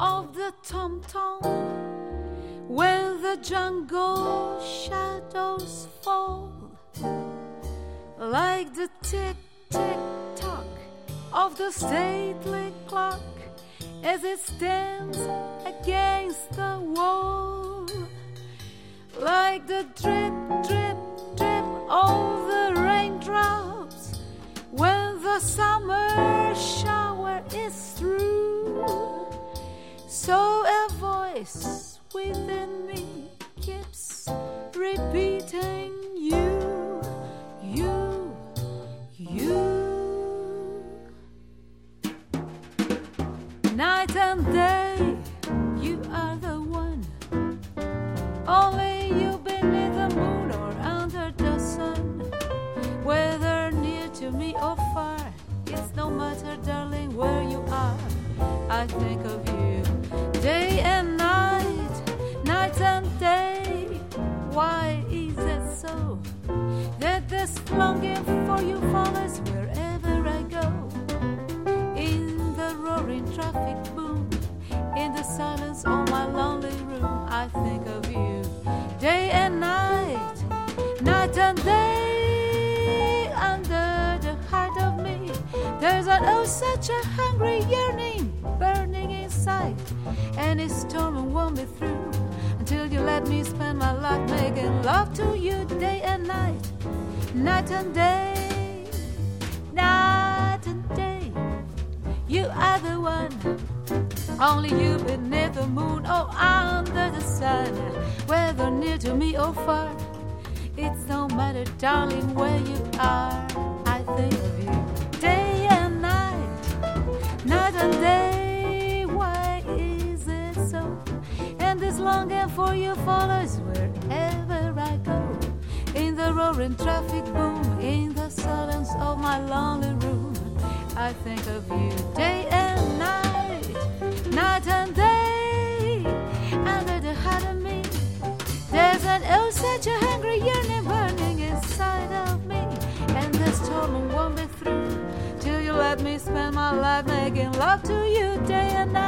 of the tom-tom when the jungle shadows fall, like the tick-tick-tock of the stately clock as it stands against the wall, like the drip, drip, drip of the raindrops when the summer shower is through. So a voice within me keeps repeating you, you, you. Night and day, you are the one. Only you beneath the moon or under the sun. Whether near to me or far, it's no matter, darling, where you are. I think of you day and night, night and day. Why is it so that this longing for you follows wherever I go? In the roaring traffic boom, in the silence of my lonely room, I think of you day and night, night and day. Under the heart of me, there's an oh such a hungry yearning burning inside, and it's storming won't be through until you let me spend my life making love to you day and night, night and day, night and day. You are the one, only you beneath the moon or under the sun. Whether near to me or far, it's no matter, darling, where you are. I think of you day and night, night and day. Why is it so? And this longing for you follows wherever I go. In the roaring traffic boom, in the silence of my lonely room, I think of you day and night, night and day. Under the heart of me, there's an oh such a hungry yearning burning inside of me, and the storm won't be through till you let me spend my life making love to you day and night.